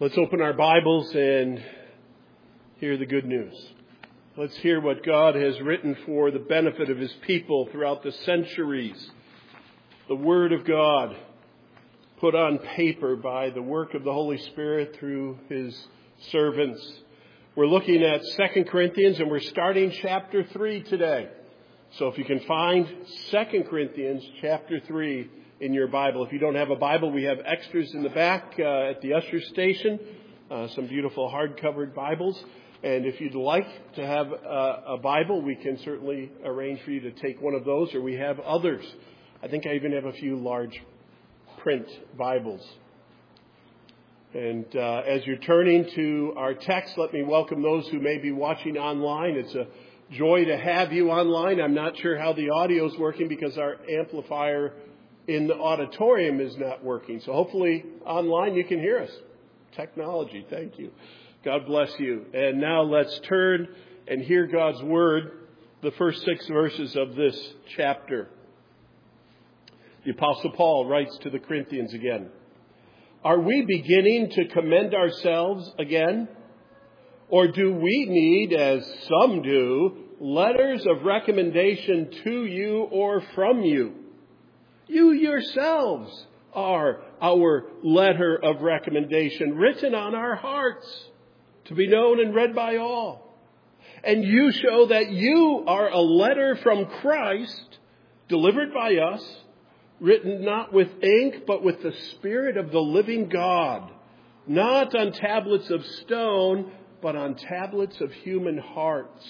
Let's open our Bibles and hear the good news. Let's hear what God has written for the benefit of His people throughout the centuries. The Word of God put on paper by the work of the Holy Spirit through His servants. We're looking at 2 Corinthians and we're starting chapter 3 today. So if you can find 2 Corinthians chapter 3 in your Bible. If you don't have a Bible, we have extras in the back at the usher station. Some beautiful hard-covered Bibles. And if you'd like to have a Bible, we can certainly arrange for you to take one of those, or we have others. I think I even have a few large print Bibles. And as you're turning to our text, let me welcome those who may be watching online. It's a joy to have you online. I'm not sure how the audio is working because our amplifier in the auditorium is not working. So hopefully online you can hear us. Technology, thank you. God bless you. And now let's turn and hear God's word, the first 6 verses of this chapter. The Apostle Paul writes to the Corinthians again. Are we beginning to commend ourselves again? Or do we need, as some do, letters of recommendation to you or from you? You yourselves are our letter of recommendation, written on our hearts, to be known and read by all. And you show that you are a letter from Christ, delivered by us, written not with ink, but with the Spirit of the living God, not on tablets of stone, but on tablets of human hearts.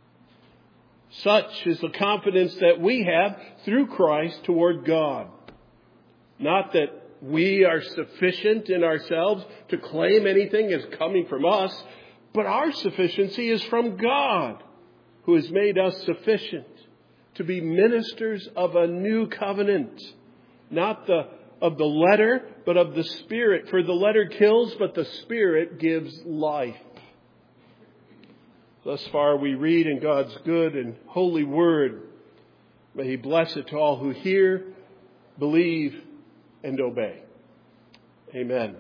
Such is the confidence that we have through Christ toward God. Not that we are sufficient in ourselves to claim anything as coming from us, but our sufficiency is from God, who has made us sufficient to be ministers of a new covenant, not of the letter, but of the Spirit. For the letter kills, but the Spirit gives life. Thus far we read in God's good and holy word. May He bless it to all who hear, believe, and obey. Amen.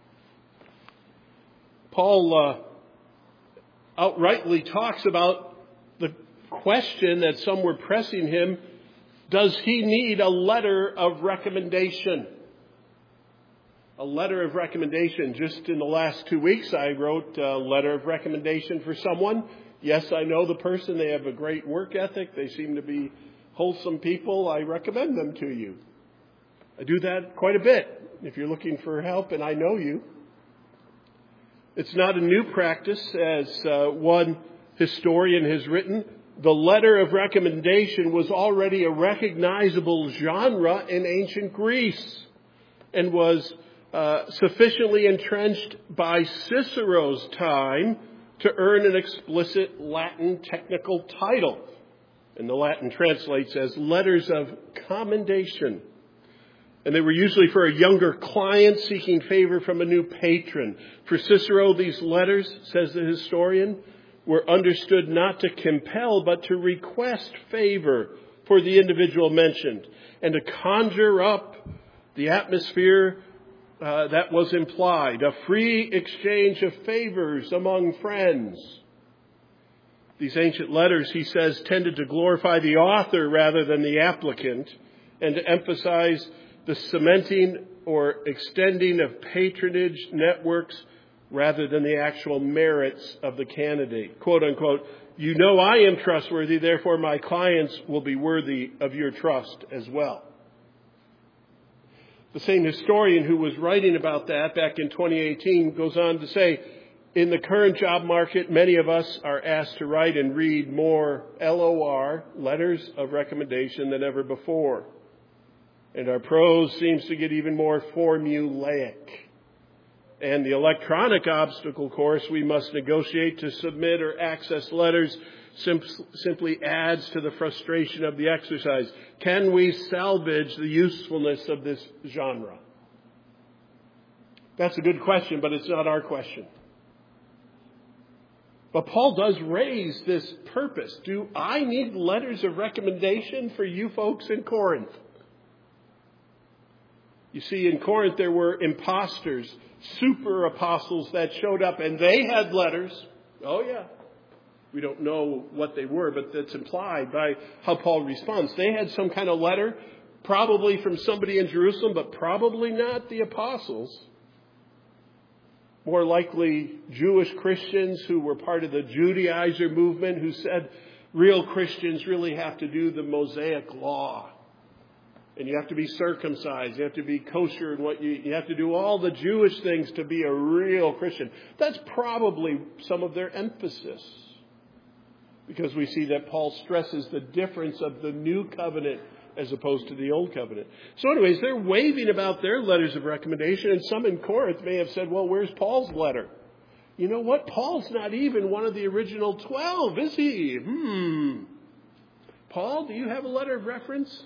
Paul outrightly talks about the question that some were pressing him. Does he need a letter of recommendation? A letter of recommendation. Just in the last 2 weeks, I wrote a letter of recommendation for someone. Yes, I know the person. They have a great work ethic. They seem to be wholesome people. I recommend them to you. I do that quite a bit if you're looking for help and I know you. It's not a new practice, as one historian has written. The letter of recommendation was already a recognizable genre in ancient Greece and was sufficiently entrenched by Cicero's time to earn an explicit Latin technical title. And the Latin translates as letters of commendation. And they were usually for a younger client seeking favor from a new patron. For Cicero, these letters, says the historian, were understood not to compel, but to request favor for the individual mentioned, and to conjure up the atmosphere that was implied, a free exchange of favors among friends. These ancient letters, he says, tended to glorify the author rather than the applicant, and to emphasize the cementing or extending of patronage networks rather than the actual merits of the candidate. Quote unquote, you know I am trustworthy, therefore my clients will be worthy of your trust as well. The same historian who was writing about that back in 2018 goes on to say, in the current job market, many of us are asked to write and read more LOR, letters of recommendation, than ever before. And our prose seems to get even more formulaic. And the electronic obstacle course we must negotiate to submit or access letters simply adds to the frustration of the exercise. Can we salvage the usefulness of this genre? That's a good question, but it's not our question. But Paul does raise this purpose. Do I need letters of recommendation for you folks in Corinth? You see, in Corinth there were imposters, super apostles that showed up, and they had letters. Oh yeah. We don't know what they were, but that's implied by how Paul responds. They had some kind of letter, probably from somebody in Jerusalem, but probably not the apostles. More likely Jewish Christians who were part of the Judaizer movement, who said real Christians really have to do the Mosaic law. And you have to be circumcised. You have to be kosher. And you have to do all the Jewish things to be a real Christian. That's probably some of their emphasis. Because we see that Paul stresses the difference of the new covenant as opposed to the old covenant. So anyways, they're waving about their letters of recommendation. And some in Corinth may have said, well, where's Paul's letter? You know what? Paul's not even one of the original 12, is he? Paul, do you have a letter of reference?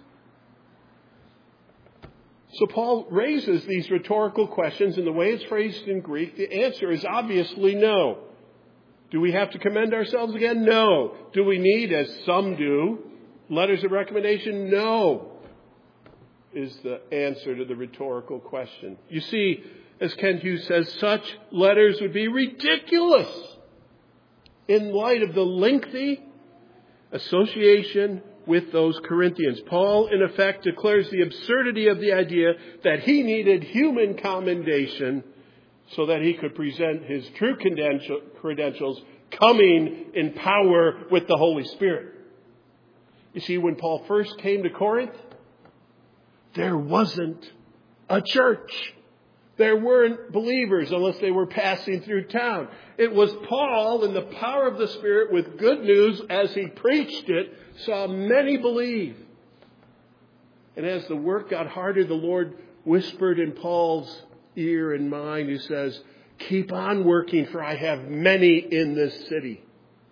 So Paul raises these rhetorical questions, and the way it's phrased in Greek, the answer is obviously no. Do we have to commend ourselves again? No. Do we need, as some do, letters of recommendation? No, is the answer to the rhetorical question. You see, as Ken Hughes says, such letters would be ridiculous in light of the lengthy association with those Corinthians. Paul, in effect, declares the absurdity of the idea that he needed human commendation so that he could present his true credentials, coming in power with the Holy Spirit. You see, when Paul first came to Corinth, there wasn't a church. There weren't believers unless they were passing through town. It was Paul, in the power of the Spirit, with good news as he preached it, saw many believe. And as the work got harder, the Lord whispered in Paul's ear and mind, who says, keep on working, for I have many in this city.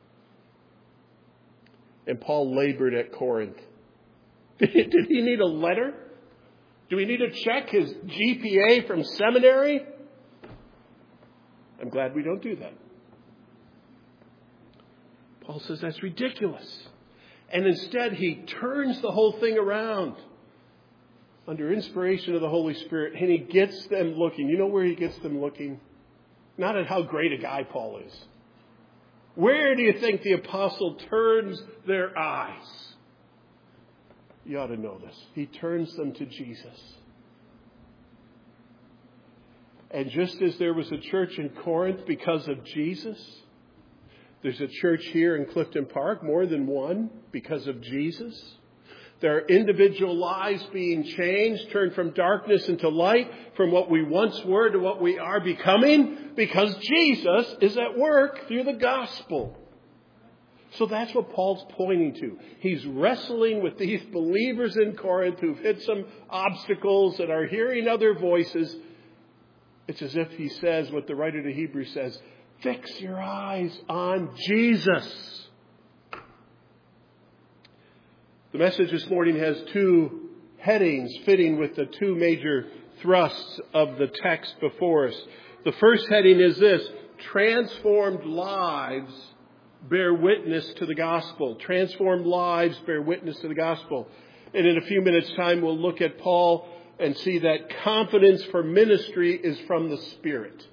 And Paul labored at Corinth. Did he need a letter? Do we need to check his GPA from seminary? I'm glad we don't do that. Paul says that's ridiculous. And instead he turns the whole thing around under inspiration of the Holy Spirit, and he gets them looking. You know where he gets them looking? Not at how great a guy Paul is. Where do you think the apostle turns their eyes? You ought to know this. He turns them to Jesus. And just as there was a church in Corinth because of Jesus, there's a church here in Clifton Park, more than one, because of Jesus. There are individual lives being changed, turned from darkness into light, from what we once were to what we are becoming, because Jesus is at work through the gospel. So that's what Paul's pointing to. He's wrestling with these believers in Corinth who've hit some obstacles and are hearing other voices. It's as if he says what the writer to Hebrews says, fix your eyes on Jesus. The message this morning has two headings fitting with the two major thrusts of the text before us. The first heading is this: transformed lives bear witness to the gospel. Transformed lives bear witness to the gospel. And in a few minutes' time, we'll look at Paul and see that confidence for ministry is from the Spirit.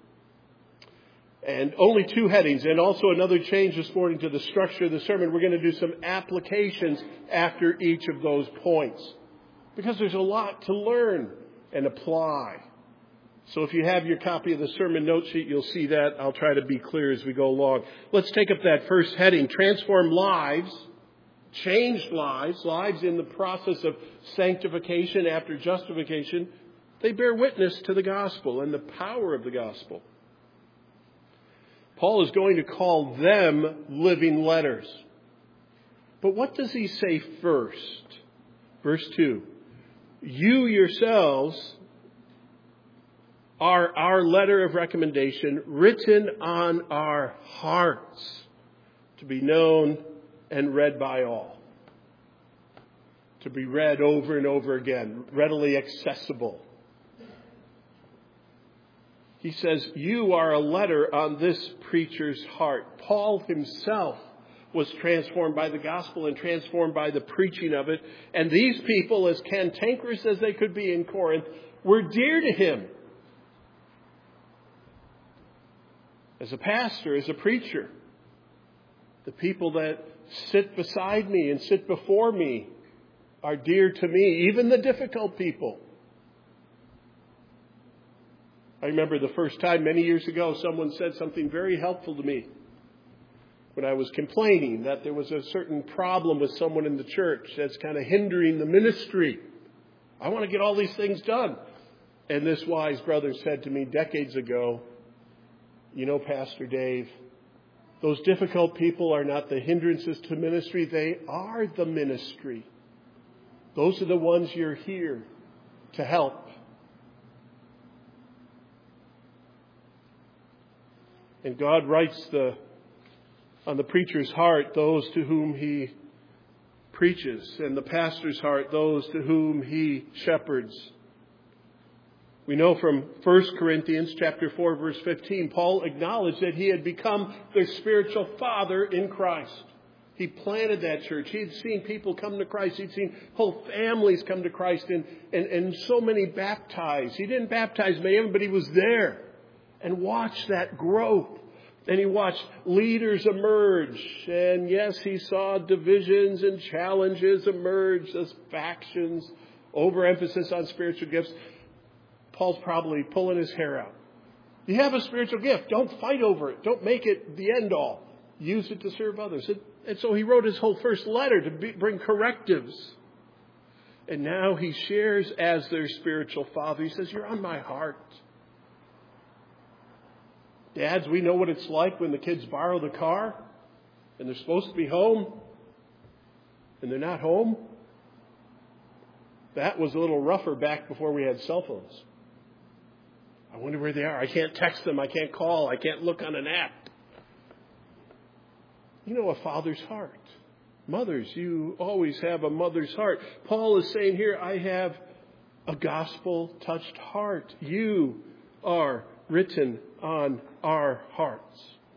And only two headings, and also another change this morning to the structure of the sermon. We're going to do some applications after each of those points, because there's a lot to learn and apply. So if you have your copy of the sermon note sheet, you'll see that. I'll try to be clear as we go along. Let's take up that first heading: transform lives, changed lives, lives in the process of sanctification after justification. They bear witness to the gospel and the power of the gospel. Paul is going to call them living letters. But what does he say first? Verse 2. You yourselves are our letter of recommendation, written on our hearts, to be known and read by all. To be read over and over again, readily accessible. He says, you are a letter on this preacher's heart. Paul himself was transformed by the gospel and transformed by the preaching of it. And these people, as cantankerous as they could be in Corinth, were dear to him. As a pastor, as a preacher, the people that sit beside me and sit before me are dear to me, even the difficult people. I remember the first time many years ago, someone said something very helpful to me when I was complaining that there was a certain problem with someone in the church that's kind of hindering the ministry. I want to get all these things done. And this wise brother said to me decades ago, you know, Pastor Dave, those difficult people are not the hindrances to ministry. They are the ministry. Those are the ones you're here to help. And God writes on the preacher's heart those to whom he preaches, and the pastor's heart those to whom he shepherds. We know from 1 Corinthians chapter 4, verse 15, Paul acknowledged that he had become their spiritual father in Christ. He planted that church. He'd seen people come to Christ. He'd seen whole families come to Christ and so many baptized. He didn't baptize many, but he was there and watched that growth. And he watched leaders emerge. And yes, he saw divisions and challenges emerge as factions, overemphasis on spiritual gifts. Paul's probably pulling his hair out. You have a spiritual gift. Don't fight over it. Don't make it the end all. Use it to serve others. And so he wrote his whole first letter to bring correctives. And now he shares as their spiritual father. He says, you're on my heart. Dads, we know what it's like when the kids borrow the car and they're supposed to be home and they're not home. That was a little rougher back before we had cell phones. I wonder where they are. I can't text them. I can't call. I can't look on an app. You know a father's heart. Mothers, you always have a mother's heart. Paul is saying here, I have a gospel-touched heart. You are written on our hearts.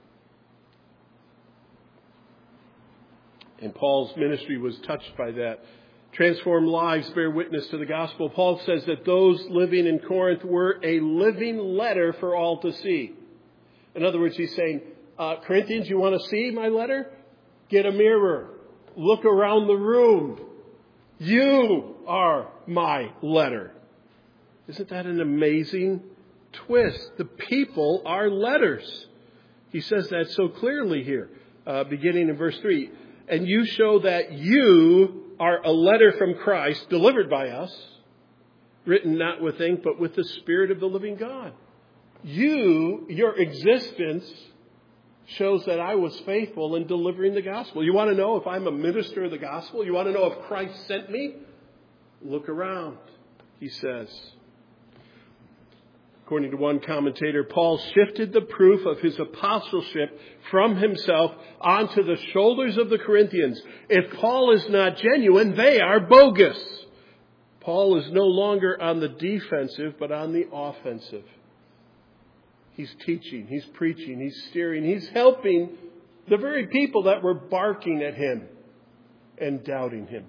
And Paul's ministry was touched by that. Transformed lives bear witness to the gospel. Paul says that those living in Corinth were a living letter for all to see. In other words, he's saying, Corinthians, you want to see my letter? Get a mirror. Look around the room. You are my letter. Isn't that an amazing twist? The people are letters. He says that so clearly here, beginning in verse 3. And you show that you are a letter from Christ, delivered by us, written not with ink, but with the Spirit of the living God. Your existence shows that I was faithful in delivering the gospel. You want to know if I'm a minister of the gospel? You want to know if Christ sent me? Look around, he says. According to one commentator, Paul shifted the proof of his apostleship from himself onto the shoulders of the Corinthians. If Paul is not genuine, they are bogus. Paul is no longer on the defensive, but on the offensive. He's teaching, he's preaching, he's steering, he's helping the very people that were barking at him and doubting him.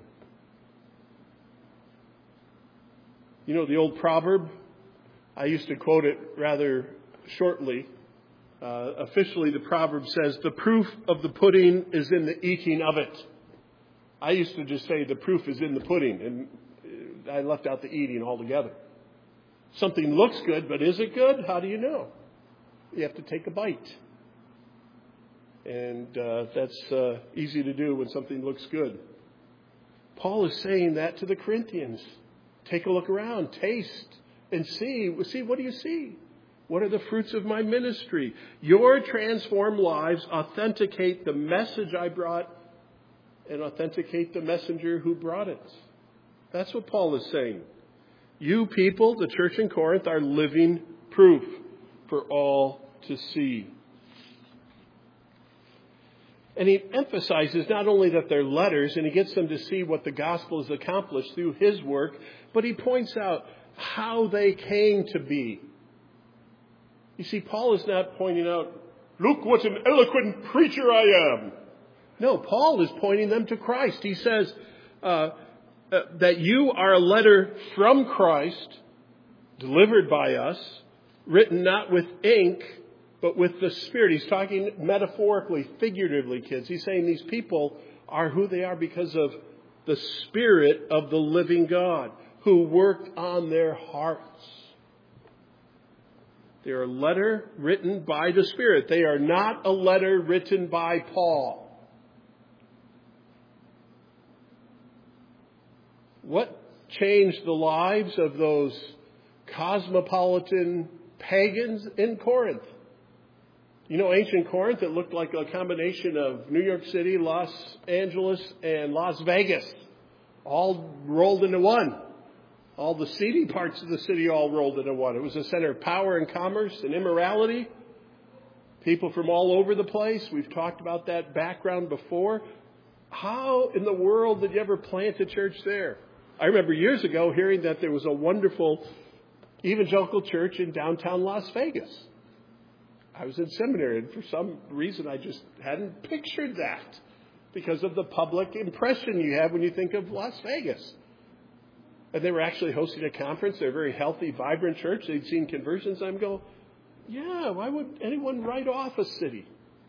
You know the old proverb? I used to quote it rather shortly. Officially, the proverb says, the proof of the pudding is in the eating of it. I used to just say the proof is in the pudding, and I left out the eating altogether. Something looks good, but is it good? How do you know? You have to take a bite. And that's easy to do when something looks good. Paul is saying that to the Corinthians. Take a look around, taste, and see, what do you see? What are the fruits of my ministry? Your transformed lives authenticate the message I brought and authenticate the messenger who brought it. That's what Paul is saying. You people, the church in Corinth, are living proof for all to see. And he emphasizes not only that they're letters, and he gets them to see what the gospel has accomplished through his work, but he points out how they came to be. You see, Paul is not pointing out, look what an eloquent preacher I am. No, Paul is pointing them to Christ. He says that you are a letter from Christ, delivered by us, written not with ink, but with the Spirit. He's talking metaphorically, figuratively, kids. He's saying these people are who they are because of the Spirit of the living God who worked on their hearts. They are a letter written by the Spirit. They are not a letter written by Paul. What changed the lives of those cosmopolitan pagans in Corinth? You know, ancient Corinth, it looked like a combination of New York City, Los Angeles, and Las Vegas, all rolled into one. All the seedy parts of the city all rolled into one. It was a center of power and commerce and immorality. People from all over the place. We've talked about that background before. How in the world did you ever plant a church there? I remember years ago hearing that there was a wonderful evangelical church in downtown Las Vegas. I was in seminary, and for some reason I just hadn't pictured that because of the public impression you have when you think of Las Vegas. And they were actually hosting a conference. They're a very healthy, vibrant church. They'd seen conversions. I'm going, yeah, why would anyone write off a city?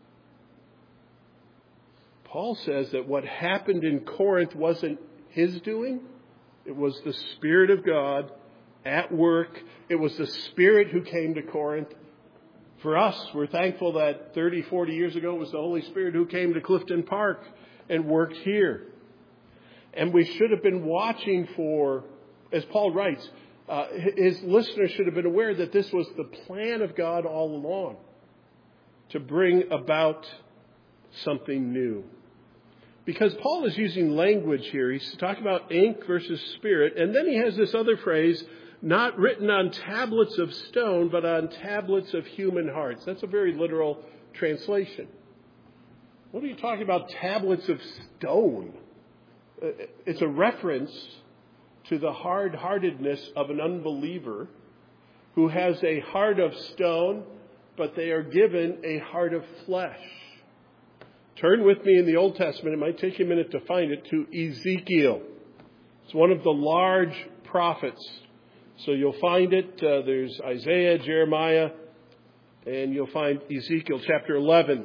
Paul says that what happened in Corinth wasn't his doing. It was the Spirit of God at work. It was the Spirit who came to Corinth. For us, we're thankful that 30, 40 years ago it was the Holy Spirit who came to Clifton Park and worked here. And we should have been watching for, as Paul writes, his listeners should have been aware that this was the plan of God all along, to bring about something new. Because Paul is using language here. He's talking about ink versus spirit. And then he has this other phrase, not written on tablets of stone, but on tablets of human hearts. That's a very literal translation. What are you talking about, tablets of stone? It's a reference to the hard-heartedness of an unbeliever who has a heart of stone, but they are given a heart of flesh. Turn with me in the Old Testament, it might take you a minute to find it, to Ezekiel. It's one of the large prophets. So you'll find it, there's Isaiah, Jeremiah, and you'll find Ezekiel chapter 11.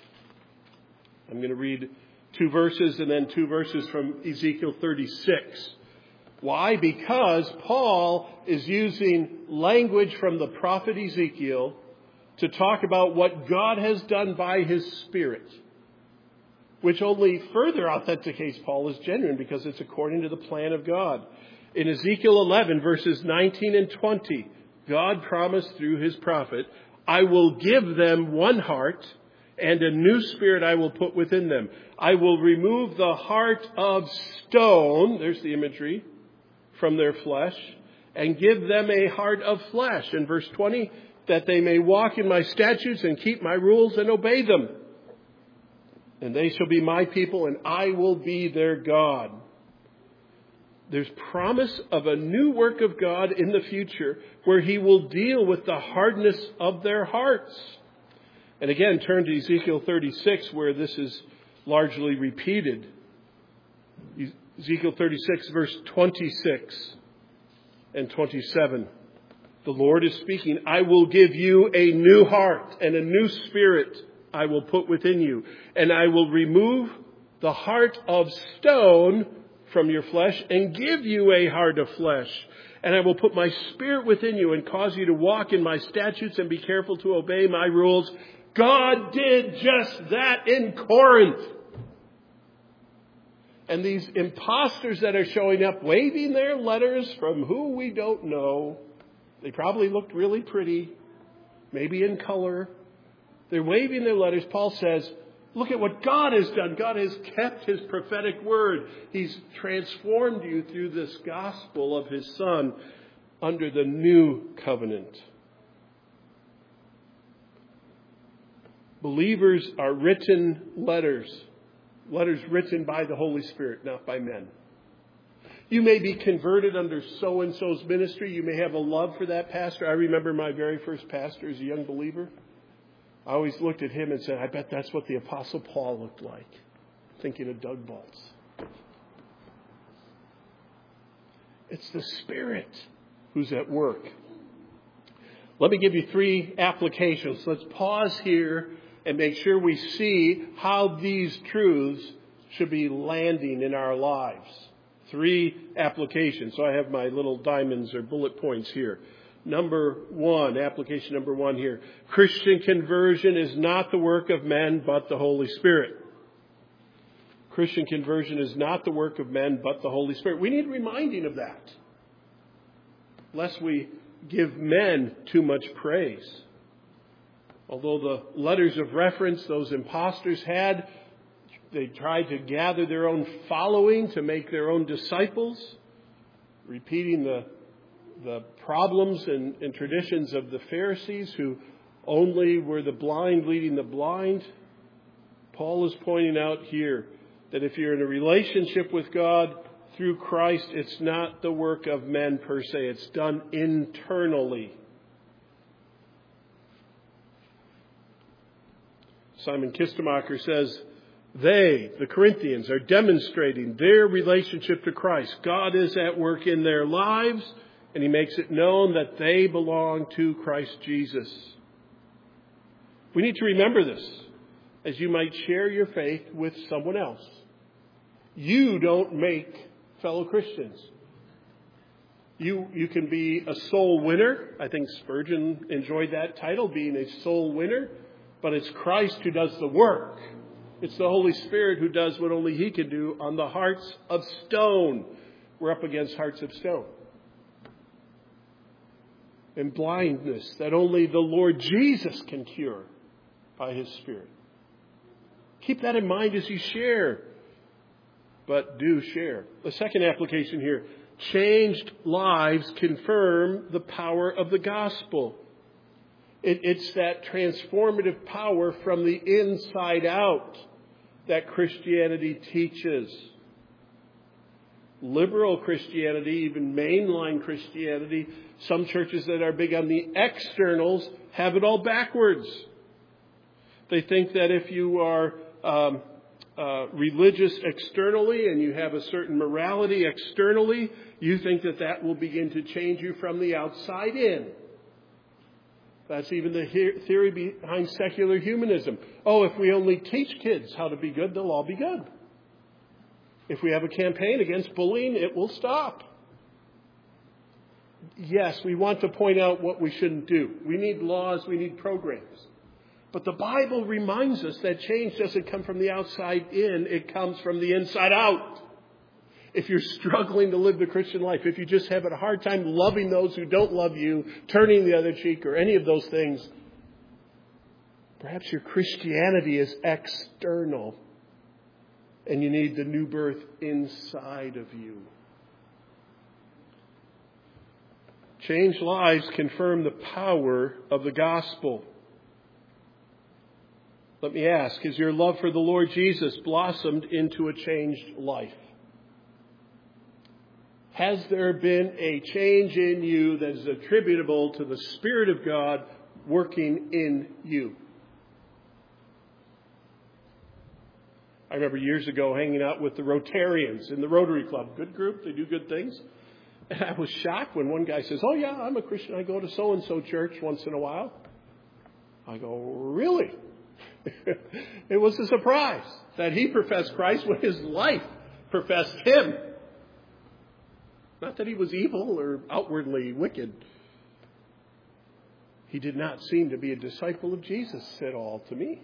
I'm going to read 2 verses and then 2 verses from Ezekiel 36. Why? Because Paul is using language from the prophet Ezekiel to talk about what God has done by his Spirit, which only further authenticates Paul as genuine because it's according to the plan of God. In Ezekiel 11, verses 19 and 20, God promised through his prophet, I will give them one heart, and a new spirit I will put within them. I will remove the heart of stone, there's the imagery, from their flesh, and give them a heart of flesh. In verse 20, that they may walk in my statutes and keep my rules and obey them. And they shall be my people, and I will be their God. There's promise of a new work of God in the future where he will deal with the hardness of their hearts. And again, turn to Ezekiel 36 where this is largely repeated. Ezekiel 36 verse 26 and 27. The Lord is speaking, I will give you a new heart and a new spirit I will put within you. And I will remove the heart of stone from your flesh and give you a heart of flesh. And I will put my spirit within you and cause you to walk in my statutes and be careful to obey my rules. God did just that in Corinth. And these imposters that are showing up waving their letters from who we don't know, they probably looked really pretty, maybe in color. They're waving their letters. Paul says, look at what God has done. God has kept his prophetic word. He's transformed you through this gospel of his Son under the new covenant. Believers are written letters written by the Holy Spirit, not by men. You may be converted under so-and-so's ministry. You may have a love for that pastor. I remember my very first pastor as a young believer. I always looked at him and said, I bet that's what the Apostle Paul looked like, thinking of Doug Baltz. It's the Spirit who's at work. Let me give you 3 applications. Let's pause here and make sure we see how these truths should be landing in our lives. 3 applications. So I have my little diamonds or bullet points here. Number 1, application number 1 here. Christian conversion is not the work of men, but the Holy Spirit. Christian conversion is not the work of men, but the Holy Spirit. We need reminding of that, lest we give men too much praise. Although the letters of reference those impostors had, they tried to gather their own following to make their own disciples, repeating the problems and traditions of the Pharisees, who only were the blind leading the blind. Paul is pointing out here that if you're in a relationship with God through Christ, it's not the work of men per se. It's done internally. Simon Kistemacher says, they, the Corinthians, are demonstrating their relationship to Christ. God is at work in their lives, and He makes it known that they belong to Christ Jesus. We need to remember this as you might share your faith with someone else. You don't make fellow Christians. You can be a soul winner. I think Spurgeon enjoyed that title, being a soul winner. But it's Christ who does the work. It's the Holy Spirit who does what only He can do on the hearts of stone. We're up against hearts of stone. And blindness that only the Lord Jesus can cure by His Spirit. Keep that in mind as you share. But do share. The second application here. Changed lives confirm the power of the gospel. It's that transformative power from the inside out that Christianity teaches. Liberal Christianity, even mainline Christianity, some churches that are big on the externals have it all backwards. They think that if you are religious externally and you have a certain morality externally, you think that that will begin to change you from the outside in. That's even the theory behind secular humanism. Oh, if we only teach kids how to be good, they'll all be good. If we have a campaign against bullying, it will stop. Yes, we want to point out what we shouldn't do. We need laws, we need programs. But the Bible reminds us that change doesn't come from the outside in, it comes from the inside out. If you're struggling to live the Christian life, if you just have a hard time loving those who don't love you, turning the other cheek, or any of those things, perhaps your Christianity is external and you need the new birth inside of you. Changed lives confirm the power of the gospel. Let me ask, has your love for the Lord Jesus blossomed into a changed life? Has there been a change in you that is attributable to the Spirit of God working in you? I remember years ago hanging out with the Rotarians in the Rotary Club. Good group, they do good things. And I was shocked when one guy says, oh yeah, I'm a Christian. I go to so-and-so church once in a while. I go, really? It was a surprise that he professed Christ when his life professed Him. Not that he was evil or outwardly wicked. He did not seem to be a disciple of Jesus at all to me.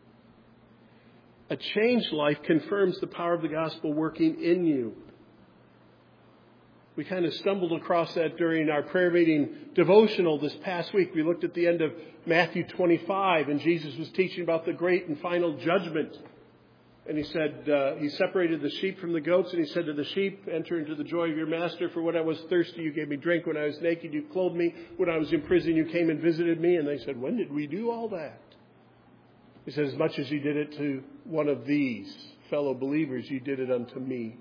A changed life confirms the power of the gospel working in you. We kind of stumbled across that during our prayer meeting devotional this past week. We looked at the end of Matthew 25, and Jesus was teaching about the great and final judgment. And He said, He separated the sheep from the goats, and He said to the sheep, enter into the joy of your master. For when I was thirsty, you gave me drink. When I was naked, you clothed me. When I was in prison, you came and visited me. And they said, when did we do all that? He said, as much as you did it to one of these fellow believers, you did it unto me.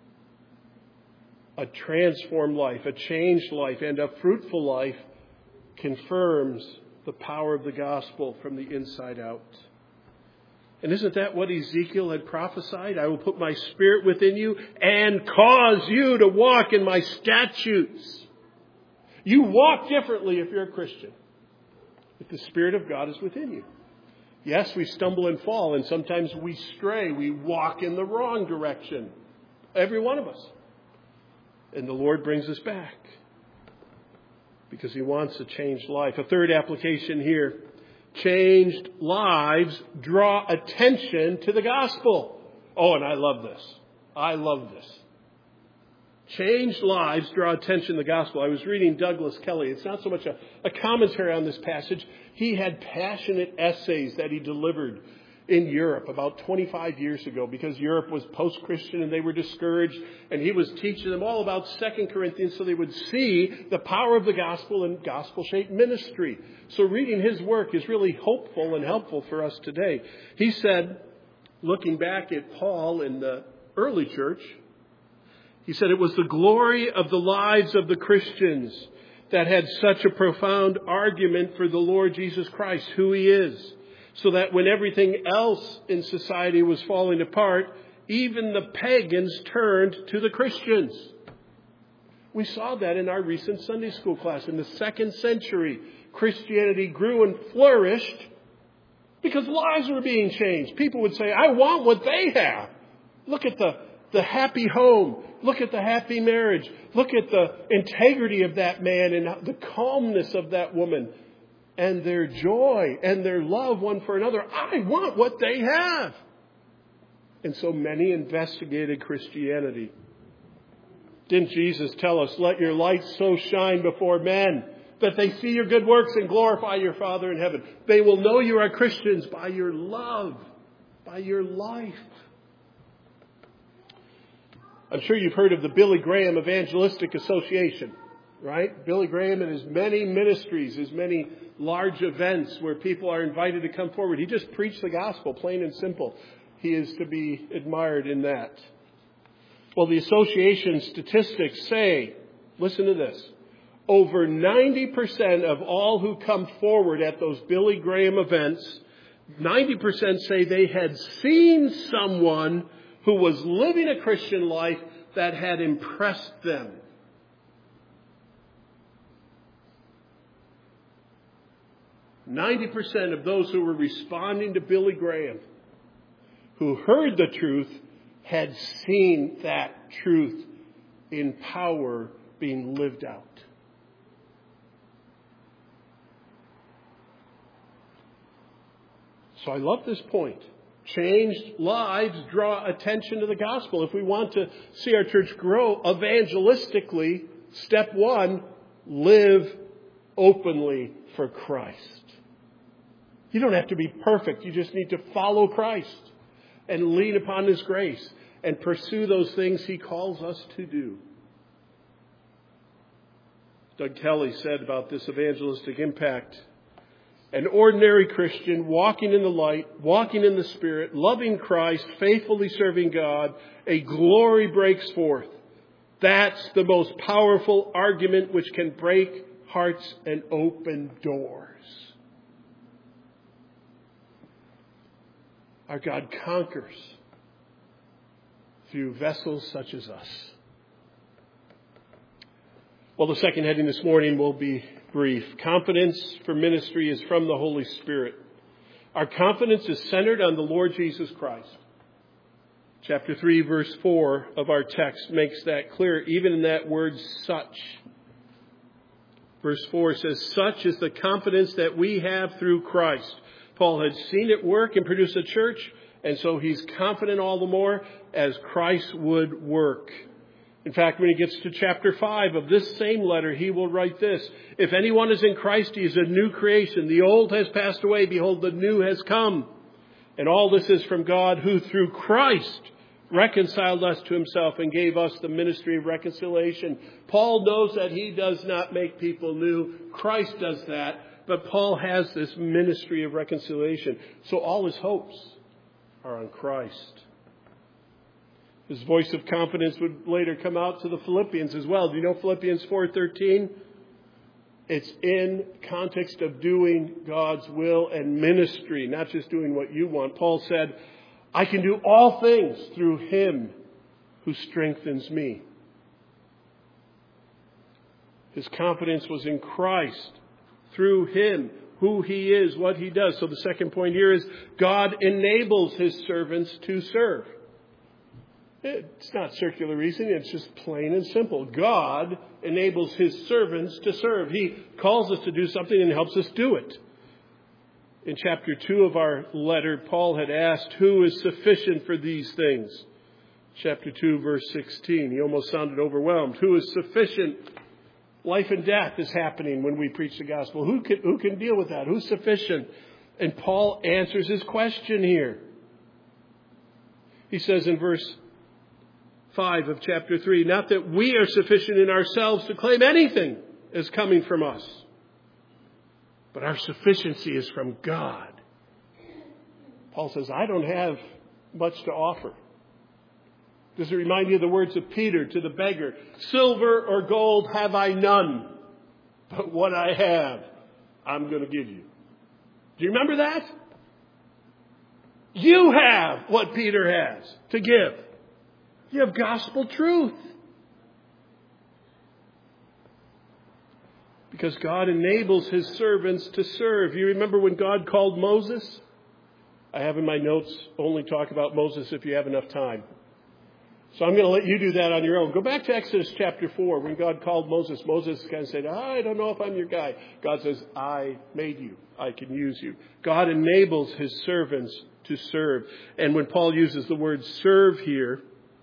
A transformed life, a changed life, and a fruitful life confirms the power of the gospel from the inside out. And isn't that what Ezekiel had prophesied? I will put my Spirit within you and cause you to walk in my statutes. You walk differently if you're a Christian. if the Spirit of God is within you. Yes, we stumble and fall, and sometimes we stray. We walk in the wrong direction. Every one of us. And the Lord brings us back because He wants a changed life. A third application here. Changed lives draw attention to the gospel. Oh, and I love this. I love this. Changed lives draw attention to the gospel. I was reading Douglas Kelly. It's not so much a commentary on this passage. He had passionate essays that he delivered in Europe about 25 years ago because Europe was post-Christian and they were discouraged. And he was teaching them all about 2 Corinthians so they would see the power of the gospel and gospel-shaped ministry. So reading his work is really hopeful and helpful for us today. He said, looking back at Paul in the early church, he said it was the glory of the lives of the Christians that had such a profound argument for the Lord Jesus Christ, who He is, so that when everything else in society was falling apart, even the pagans turned to the Christians. We saw that in our recent Sunday school class. In the 2nd century, Christianity grew and flourished because lives were being changed. People would say, I want what they have. Look at the happy home. Look at the happy marriage. Look at the integrity of that man and the calmness of that woman and their joy and their love one for another. I want what they have. And so many investigated Christianity. Didn't Jesus tell us, let your light so shine before men that they see your good works and glorify your Father in heaven? They will know you are Christians by your love, by your life. I'm sure you've heard of the Billy Graham Evangelistic Association, right? Billy Graham and his many ministries, his many large events where people are invited to come forward. He just preached the gospel, plain and simple. He is to be admired in that. Well, the association statistics say, listen to this, over 90% of all who come forward at those Billy Graham events, 90% say they had seen someone who was living a Christian life that had impressed them. "90% of those who were responding to Billy Graham, who heard the truth, had seen that truth in power being lived out." So I love this point. Changed lives draw attention to the gospel. If we want to see our church grow evangelistically, step one, live openly for Christ. You don't have to be perfect. You just need to follow Christ and lean upon His grace and pursue those things He calls us to do. Doug Kelly said about this evangelistic impact, an ordinary Christian walking in the light, walking in the Spirit, loving Christ, faithfully serving God, a glory breaks forth. That's the most powerful argument which can break hearts and open doors. Our God conquers through vessels such as us. Well, the second heading this morning will be brief. Confidence for ministry is from the Holy Spirit. Our confidence is centered on the Lord Jesus Christ. Chapter 3, verse 4 of our text makes that clear, even in that word such. Verse 4 says, such is the confidence that we have through Christ. Paul had seen it work and produce a church, and so he's confident all the more as Christ would work. In fact, when he gets to chapter 5 of this same letter, he will write this: if anyone is in Christ, he is a new creation. The old has passed away. Behold, the new has come. And all this is from God, who through Christ reconciled us to Himself and gave us the ministry of reconciliation. Paul knows that he does not make people new. Christ does that. But Paul has this ministry of reconciliation. So all his hopes are on Christ. His voice of confidence would later come out to the Philippians as well. Do you know Philippians 4:13? It's in context of doing God's will and ministry, not just doing what you want. Paul said, I can do all things through Him who strengthens me. His confidence was in Christ. Through Him, who He is, what He does. So the second point here is God enables His servants to serve. It's not circular reasoning. It's just plain and simple. God enables His servants to serve. He calls us to do something and helps us do it. In chapter 2 of our letter, Paul had asked, who is sufficient for these things? Chapter 2, verse 16. He almost sounded overwhelmed. Who is sufficient? Life and death is happening when we preach the gospel. Who can deal with that? Who's sufficient? And Paul answers his question here. He says in verse 5 of chapter 3, not that we are sufficient in ourselves to claim anything as coming from us, but our sufficiency is from God. Paul says, I don't have much to offer. Does it remind you of the words of Peter to the beggar? Silver or gold have I none, but what I have, I'm going to give you. Do you remember that? You have what Peter has to give. You have gospel truth. Because God enables His servants to serve. You remember when God called Moses? I have in my notes, only talk about Moses if you have enough time. So I'm going to let you do that on your own. Go back to Exodus chapter 4 when God called Moses. Moses kind of said, I don't know if I'm your guy. God says, I made you. I can use you. God enables His servants to serve. And when Paul uses the word serve here,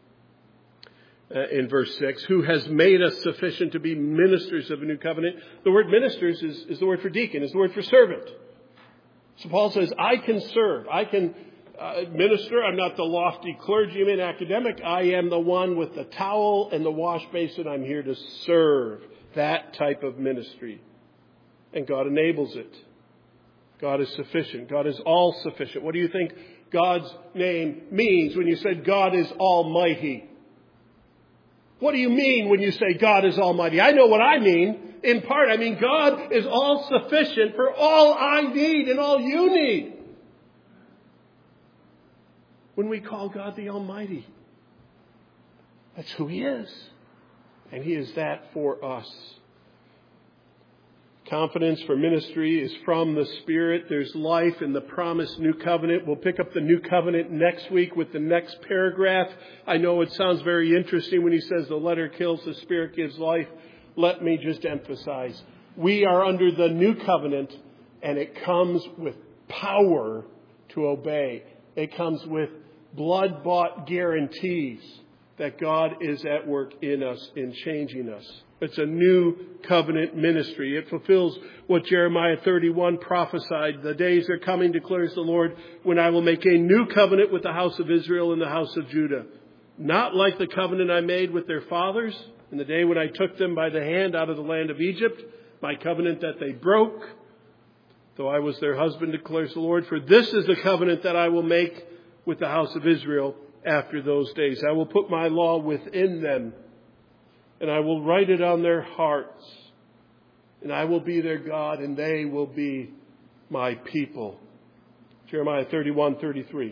in verse 6, who has made us sufficient to be ministers of a new covenant. The word ministers is the word for deacon, is the word for servant. So Paul says, I can serve. I can minister. I'm not the lofty clergyman academic. I am the one with the towel and the wash basin. I'm here to serve that type of ministry. And God enables it. God is sufficient. God is all sufficient. What do you think God's name means when you said God is almighty? What do you mean when you say God is almighty? I know what I mean. In part, I mean God is all sufficient for all I need and all you need. When we call God the Almighty, that's who He is. And He is that for us. Confidence for ministry is from the Spirit. There's life in the promised new covenant. We'll pick up the new covenant next week with the next paragraph. I know it sounds very interesting when he says the letter kills, the Spirit gives life. Let me just emphasize. We are under the new covenant, and it comes with power to obey. It comes with blood-bought guarantees that God is at work in us, in changing us. It's a new covenant ministry. It fulfills what Jeremiah 31 prophesied. The days are coming, declares the Lord, when I will make a new covenant with the house of Israel and the house of Judah. Not like the covenant I made with their fathers in the day when I took them by the hand out of the land of Egypt, my covenant that they broke, though I was their husband, declares the Lord. For this is the covenant that I will make with the house of Israel after those days. I will put my law within them, and I will write it on their hearts. And I will be their God, and they will be my people. Jeremiah 31:33.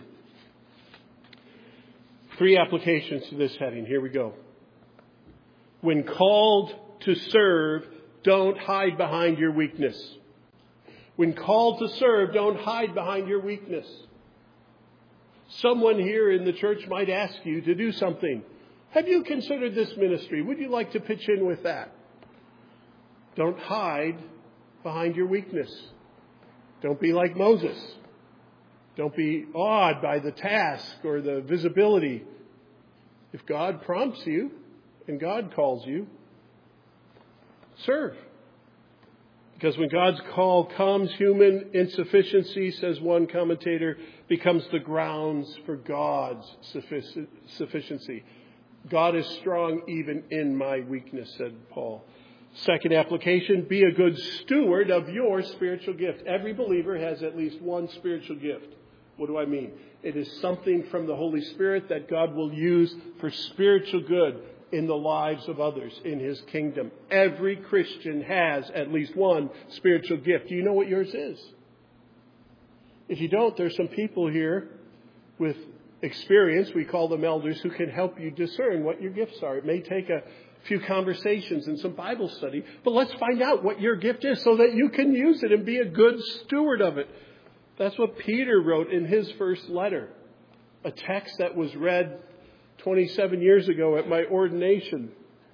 3 applications to this heading. Here we go. When called to serve, don't hide behind your weakness. When called to serve, don't hide behind your weakness. Someone here in the church might ask you to do something. Have you considered this ministry? Would you like to pitch in with that? Don't hide behind your weakness. Don't be like Moses. Don't be awed by the task or the visibility. If God prompts you and God calls you, serve. Because when God's call comes, human insufficiency, says one commentator, becomes the grounds for God's sufficiency. God is strong even in my weakness, said Paul. Second application, be a good steward of your spiritual gift. Every believer has at least one spiritual gift. What do I mean? It is something from the Holy Spirit that God will use for spiritual good in the lives of others in His kingdom. Every Christian has at least one spiritual gift. Do you know what yours is? If you don't, there's some people here with experience, we call them elders, who can help you discern what your gifts are. It may take a a few conversations and some Bible study. But let's find out what your gift is so that you can use it and be a good steward of it. That's what Peter wrote in his first letter. A text that was read 27 years ago at my ordination.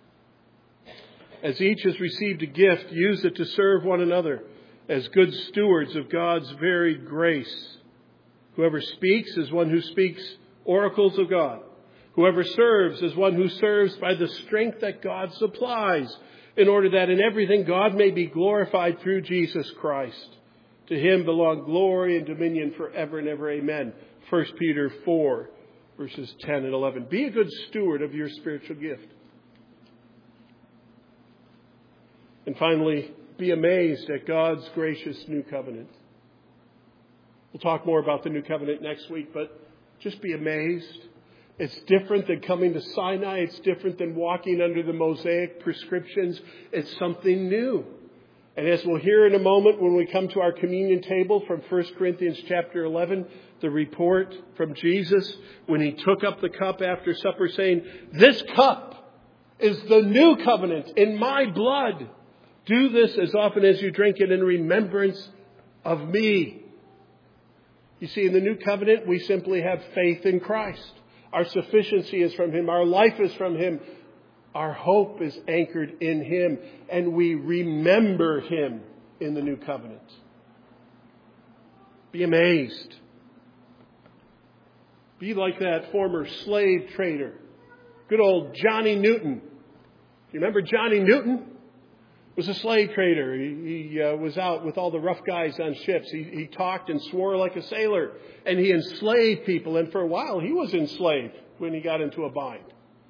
As each has received a gift, use it to serve one another as good stewards of God's varied grace. Whoever speaks is one who speaks oracles of God. Whoever serves is one who serves by the strength that God supplies, in order that in everything God may be glorified through Jesus Christ. To him belong glory and dominion forever and ever. Amen. 1 Peter 4, verses 10 and 11. Be a good steward of your spiritual gift. And finally, be amazed at God's gracious new covenant. We'll talk more about the new covenant next week, but just be amazed. It's different than coming to Sinai. It's different than walking under the Mosaic prescriptions. It's something new. And as we'll hear in a moment when we come to our communion table from 1 Corinthians chapter 11, the report from Jesus when he took up the cup after supper saying, "This cup is the new covenant in my blood. Do this as often as you drink it in remembrance of me." You see, in the new covenant, we simply have faith in Christ. Our sufficiency is from him. Our life is from him. Our hope is anchored in him. And we remember him in the new covenant. Be amazed. Be like that former slave trader. Good old Johnny Newton. You remember Johnny Newton? Was a slave trader. He was out with all the rough guys on ships. He talked and swore like a sailor. And he enslaved people. And for a while, he was enslaved when he got into a bind.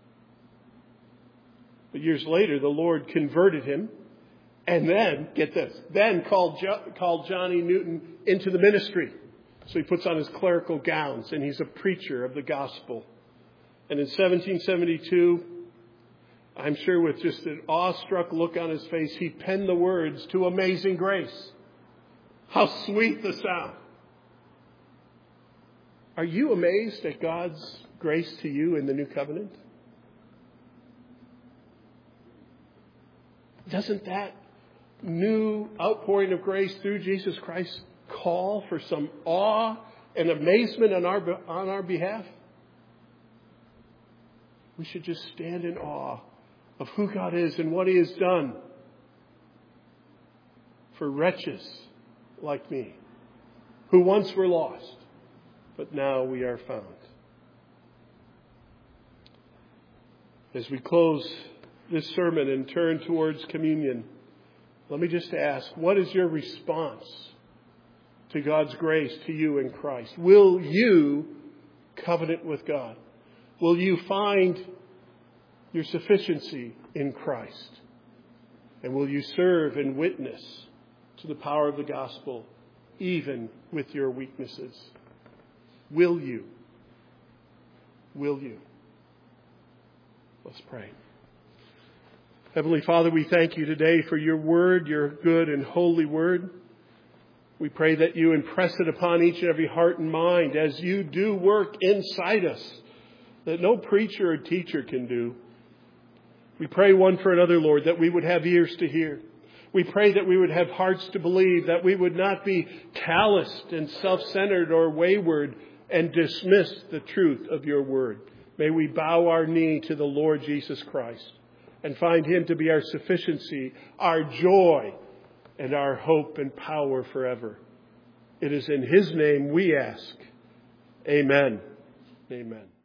But years later, the Lord converted him. And then, get this, then called Johnny Newton into the ministry. So he puts on his clerical gowns and he's a preacher of the gospel. And in 1772, I'm sure with just an awestruck look on his face, he penned the words to Amazing Grace. How sweet the sound. Are you amazed at God's grace to you in the new covenant? Doesn't that new outpouring of grace through Jesus Christ call for some awe and amazement on our behalf? We should just stand in awe of who God is and what he has done for wretches like me, who once were lost, but now we are found. As we close this sermon and turn towards communion, let me just ask, what is your response to God's grace to you in Christ? Will you covenant with God? Will you find your sufficiency in Christ? And will you serve and witness to the power of the gospel, even with your weaknesses? Will you? Will you? Let's pray. Heavenly Father, we thank you today for your word, your good and holy word. We pray that you impress it upon each and every heart and mind as you do work inside us that no preacher or teacher can do. We pray one for another, Lord, that we would have ears to hear. We pray that we would have hearts to believe, that we would not be calloused and self-centered or wayward and dismiss the truth of your word. May we bow our knee to the Lord Jesus Christ and find him to be our sufficiency, our joy, and our hope and power forever. It is in his name we ask. Amen. Amen.